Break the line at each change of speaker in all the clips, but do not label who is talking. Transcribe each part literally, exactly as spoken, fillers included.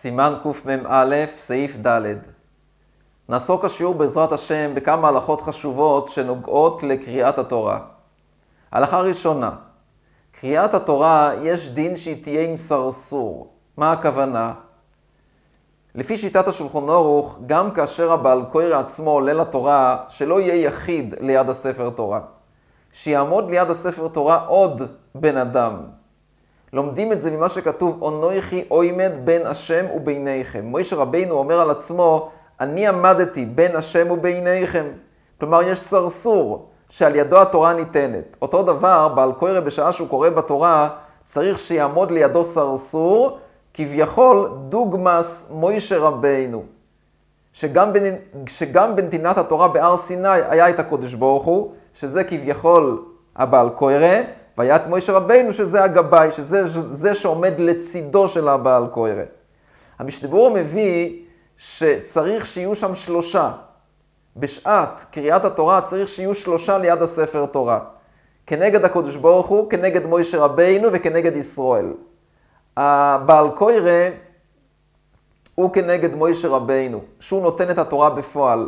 סימן קמ"א, סעיף ד'. נעסוק השיעור בעזרת השם בכמה הלכות חשובות שנוגעות לקריאת התורה. הלכה ראשונה, קריאת התורה יש דין שהיא תהיה עם סרסור. מה הכוונה? לפי שיטת השולחן ערוך, גם כאשר הבעל קורא עצמו עולה לתורה, שלא יהיה יחיד ליד הספר תורה. שיעמוד ליד הספר תורה עוד בן אדם. לומדים את זה ממה שכתוב, אנוכי עומד בין השם וביניכם. משה רבינו אומר על עצמו, אני עמדתי בין השם וביניכם. כלומר, יש סרסור שעל ידו התורה ניתנת. אותו דבר, בעל קורא בשעה שהוא קורא בתורה, צריך שיעמוד לידו סרסור, כביכול דוגמס משה רבינו. שגם, בנ... שגם בנתינת התורה בהר סיני היה את הקודש ברוך הוא, שזה כביכול הבעל קורא, והיה את משה רבינו שזה הגבאי, שזה זה שעומד לצידו של הבעל קורא. המשנה ברורה מביא שצריך שיהיו שם שלושה. בשעת קריאת התורה צריך שיהיו שלושה ליד הספר תורה. כנגד הקודש ברוך הוא, כנגד משה רבינו וכנגד ישראל. הבעל קורא הוא כנגד משה רבינו, שהוא נותן את התורה בפועל.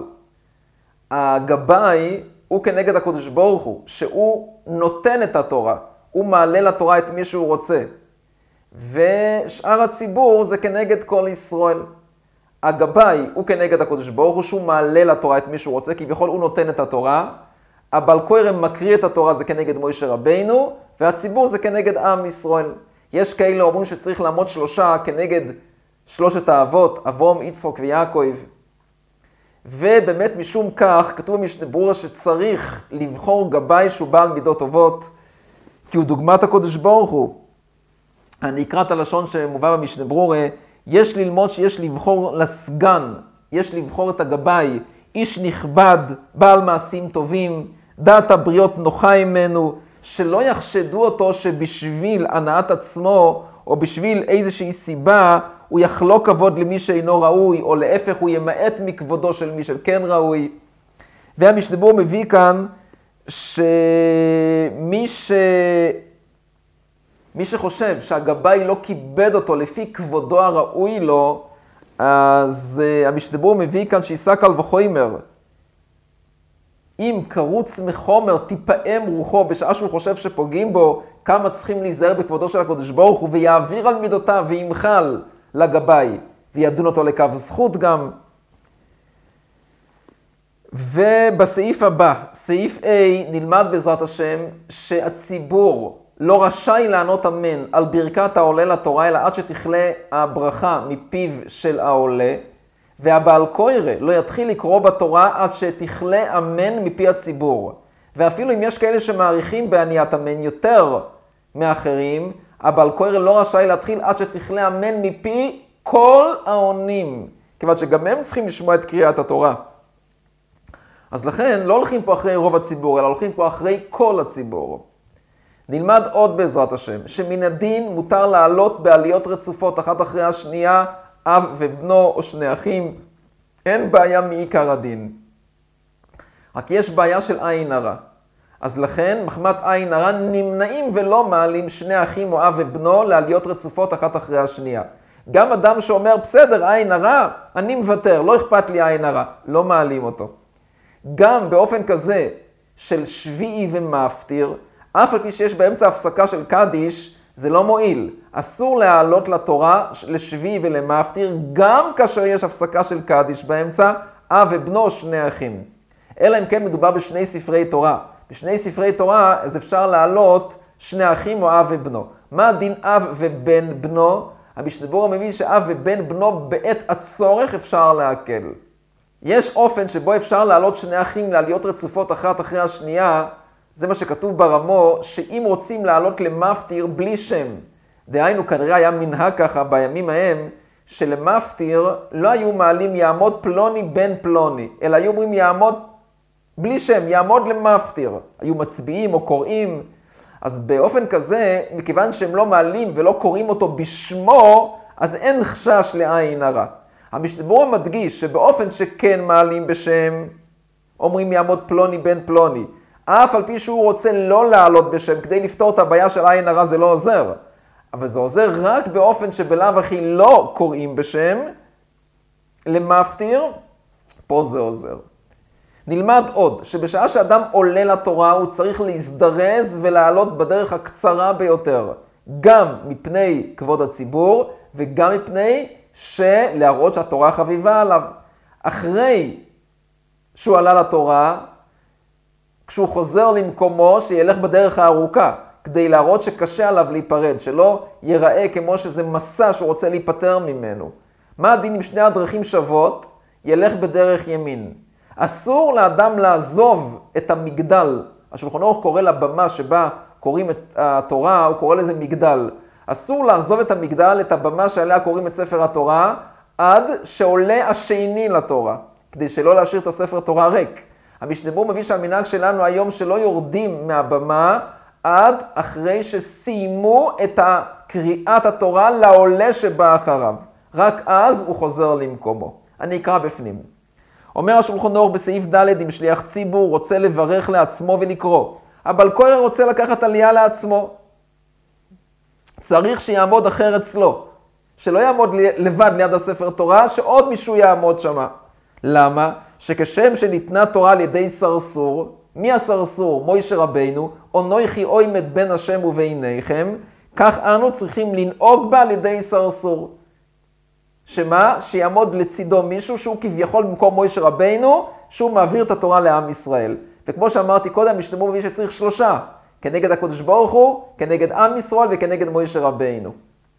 הגבאי הוא כנגד הקודש ברוך הוא, שהוא נותן את התורה, הוא מעלה לתורה את מי שהוא רוצה. ושאר הציבור זה כנגד כל ישראל. הגבאי הוא כנגד הקודש ברוך הוא, שהוא מעלה לתורה את מי שהוא רוצה, כביכול הוא נותן את התורה. הבעל קורא מקריא את התורה, זה כנגד משה רבינו, והציבור זה כנגד עם ישראל. יש כאלה אומרים שצריך לעמוד שלושה כנגד שלושת האבות, אברהם, יצחק ויעקב. ובאמת משום כך כתוב במשנה ברורה שצריך לבחור גבאי שהוא בעל מידות טובות, כי הוא דוגמת הקודש ברוך הוא. אני אקרא את הלשון שמובא במשנה ברורה, יש ללמוד שיש לבחור לסגן, יש לבחור את הגבאי, איש נכבד, בעל מעשים טובים, דעת הבריות נוחה ממנו, שלא יחשדו אותו שבשביל הנעת עצמו או בשביל איזושהי סיבה הוא יחלוק כבוד למי שאינו ראוי, או להפך הוא ימעט מכבודו של מי שכן ראוי. והמשנה ברורה מביא כאן שמי ש... מי שחושב שהגבאי לא כיבד אותו לפי כבודו הראוי לו, אז המשנה ברורה מביא כאן שישא קל וחומר. אם קרוץ מחומר תיפעם רוחו בשעה שהוא חושב שפוגעים בו, כמה צריכים להיזהר בכבודו של הקדוש ברוך הוא, ויעביר על מידותיו וימחל לגבאי, וידון אותו לקו זכות גם. ובסעיף הבא, סעיף A, נלמד בעזרת השם שהציבור לא רשאי לענות אמן על ברכת העולה לתורה, אלא עד שתכלה הברכה מפיו של העולה, והבעל קורא לא יתחיל לקרוא בתורה עד שתכלה אמן מפי הציבור. ואפילו אם יש כאלה שמעריכים בעניית אמן יותר מאחרים, הבעל קורא לא רשאי להתחיל עד שתכלה אמן מפי כל העונים, כיוון שגם הם צריכים לשמוע את קריאת התורה. אז לכן לא הולכים פה אחרי רוב הציבור, אלא הולכים פה אחרי כל הציבור. נלמד עוד בעזרת השם, שמן הדין מותר לעלות בעליות רצופות אחת אחרי השנייה, אב ובנו או שני אחים, אין בעיה מעיקר הדין. רק יש בעיה של עין הרע. אז לכן, מחמת עין הרע נמנעים ולא מעלים שני אחים או אב ובנו לעליות רצופות אחת אחרי השנייה. גם אדם שאומר, בסדר, עין הרע, אני מוותר, לא אכפת לי עין הרע, לא מעלים אותו. גם באופן כזה של שביעי ומפטיר, אף על פי שיש באמצע הפסקה של קדיש, זה לא מועיל. אסור להעלות לתורה לשביעי ולמפטיר, גם כאשר יש הפסקה של קדיש באמצע, אב ובנו שני אחים. אלא אם כן מדובר בשני ספרי תורה. בשני ספרי תורה אז אפשר להעלות שני אחים או אב ובנו. מה הדין אב ובן בנו? המשנה ברורה מביא שאב ובן בנו בעת הצורך אפשר להקל. יש אופן שבו אפשר להעלות שני אחים לעליות רצופות אחת אחרי השנייה, זה מה שכתוב ברמו, שאם רוצים לעלות למפטיר בלי שם, דהיינו כנראה היה מנהג ככה בימים ההם, שלמפטיר לא היו מעלים יעמוד פלוני בן פלוני, אלא היו אומרים יעמוד בלי שם, יעמוד למפטיר. היו מצביעים או קוראים, אז באופן כזה, מכיוון שהם לא מעלים ולא קוראים אותו בשמו, אז אין חשש לעין הרע. המשנה ברורה מדגיש שבאופן שכן מעלים בשם, אומרים יעמוד פלוני בן פלוני, אף על פי שהוא רוצה לא לעלות בשם, כדי לפתור את הבעיה של עין הרע זה לא עוזר. אבל זה עוזר רק באופן שבלאו הכי לא קוראים בשם למפטיר, פה זה עוזר. נלמד עוד, שבשעה שאדם עולה לתורה הוא צריך להזדרז ולעלות בדרך הקצרה ביותר, גם מפני כבוד הציבור וגם מפני שלהראות שהתורה חביבה עליו. אחרי שהוא עלה לתורה, כשהוא חוזר למקומו, שילך בדרך הארוכה, כדי להראות שקשה עליו להיפרד, שלא ייראה כמו שזה מסע שהוא רוצה להיפטר ממנו. מה הדין אם שני הדרכים שוות? ילך בדרך ימין. אסור לאדם לעזוב את המגדל. השולחן ערוך קורא לבמה שבה קוראים את התורה, הוא קורא לזה מגדל. אסור לעזוב את המגדל, את הבמה שעליה קוראים את ספר התורה, עד שעולה השני לתורה, כדי שלא להשאיר את הספר תורה ריק. המשנה ברורה מביא שהמנהג שלנו היום שלא יורדים מהבמה, עד אחרי שסיימו את קריאת התורה לעולה שבא אחריו. רק אז הוא חוזר למקומו. אני אקרא בפנים. אומר השולחן ערוך בסעיף ד' אם שליח ציבור רוצה לברך לעצמו ולקרוא, אבל קורא רוצה לקחת עלייה לעצמו, צריך שיעמוד אחר אצלו, שלא יעמוד לבד ליד הספר תורה, שעוד מישהו יעמוד שמה. למה? שכשם שניתנה תורה על ידי סרסור, מי הסרסור? מוישה רבינו, אנוכי אוימד בין השם וביניכם, כך אנו צריכים לנהוג בה על ידי סרסור. שמה? שיעמוד לצידו מישהו שהוא כביכול במקום מוישה רבינו, שהוא מעביר את התורה לעם ישראל. וכמו שאמרתי קודם, משנה ברורה מביא שצריך שלושה, כנגד הקדוש ברוך הוא, כנגד עם ישראל וכנגד מוישה רבינו.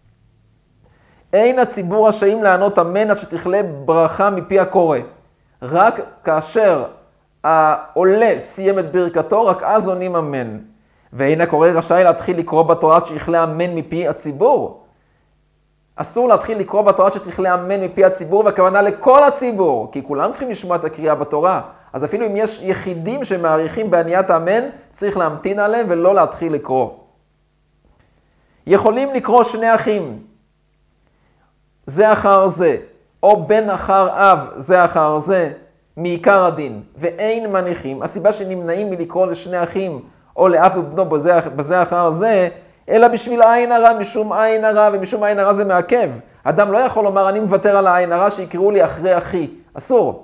אין הציבור רשאים לענות אמן עד שתכלה ברכה מפי הקורא. רק כאשר העולה סיים את ברכתו, רק אז עונים אמן. ואין הקורא רשאי להתחיל לקרוא בתורה עד שיכלה אמן מפי הציבור. אסור להתחיל לקרוא בתורה עד שתכלה אמן מפי הציבור, והכוונה לכל הציבור, כי כולם צריכים לשמוע את הקריאה בתורה. אז אפילו אם יש יחידים שמעריכים בעניית האמן, צריך להמתין עליהם ולא להתחיל לקרוא. יכולים לקרוא שני אחים, זה אחר זה, או בן אחר אב, זה אחר זה, מעיקר הדין, ואין מניחים. הסיבה שנמנעים מלקרוא לשני אחים, או לאב ובנו בזה, בזה אחר זה, אלא בשביל עין הרע, משום עין הרע, ומשום עין הרע זה מעכב. אדם לא יכול לומר, אני מוותר על העין הרע שיקראו לי אחרי אחי. אסור.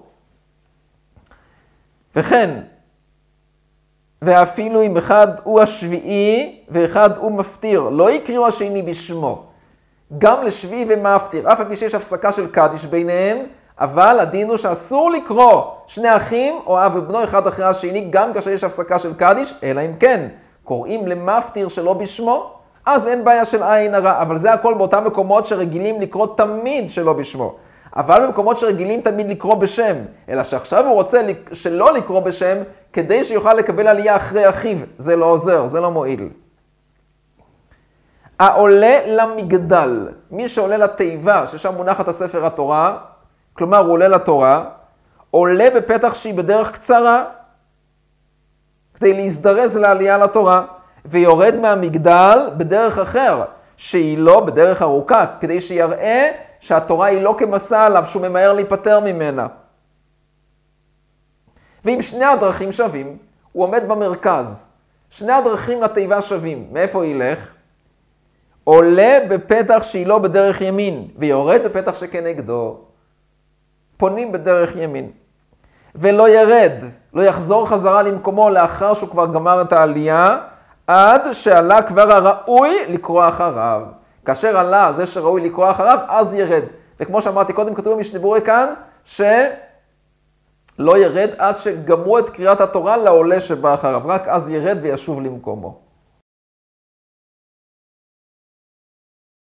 וכן, ואפילו אם אחד הוא השביעי ואחד הוא מפטיר, לא יקראו השני בשמו. גם לשביעי ומפטיר, אף על פי שיש הפסקה של קדיש ביניהם, אבל הדין הוא שאסור לקרוא שני אחים או אב ובנו אחד אחרי השני, גם כאשר יש הפסקה של קדיש, אלא אם כן קוראים למפטיר שלא בשמו, אז אין בעיה של עין הרע, אבל זה הכל באותם מקומות שרגילים לקרוא תמיד שלא בשמו. אבל במקומות שרגילים תמיד לקרוא בשם, אלא שעכשיו הוא רוצה שלא לקרוא בשם, כדי שיוכל לקבל עלייה אחרי אחיו. זה לא עוזר, זה לא מועיל. העולה למגדל, מי שעולה לתיבה, ששם מונחת הספר התורה, כלומר הוא עולה לתורה, עולה בפתח שהיא בדרך קצרה, כדי להזדרז לעלייה לתורה, ויורד מהמגדל בדרך אחר, שהיא לא בדרך ארוכה, כדי שיראה שהתורה היא לא כמסע עליו, שהוא ממהר להיפטר ממנה. ואם שני הדרכים שווים, הוא עומד במרכז. שני הדרכים לתיבה שווים. מאיפה ילך? עולה בפתח שהיא לא בדרך ימין, ויורד בפתח שכנגדו. פונים בדרך ימין. ולא ירד, לא יחזור חזרה למקומו לאחר שהוא כבר גמר את העלייה, עד שעלה כבר הראוי לקרוא אחריו. כאשר עלה זה שראוי לקרוא אחריו, אז ירד. וכמו שאמרתי קודם, כתוב במשנה ברורה כאן, שלא ירד עד שגמרו את קריאת התורה לעולה שבא אחריו. רק אז ירד וישוב למקומו.